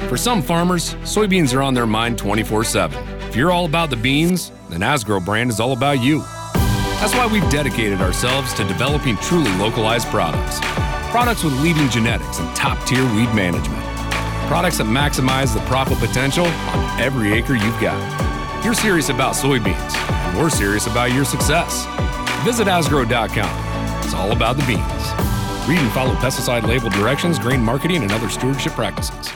For some farmers, soybeans are on their mind 24/7. If you're all about the beans, then Asgrow brand is all about you. That's why we've dedicated ourselves to developing truly localized products. Products with leading genetics and top-tier weed management. Products that maximize the profit potential on every acre you've got. You're serious about soybeans, and we're serious about your success. Visit Asgrow.com. It's all about the beans. Read and follow pesticide label directions, grain marketing, and other stewardship practices.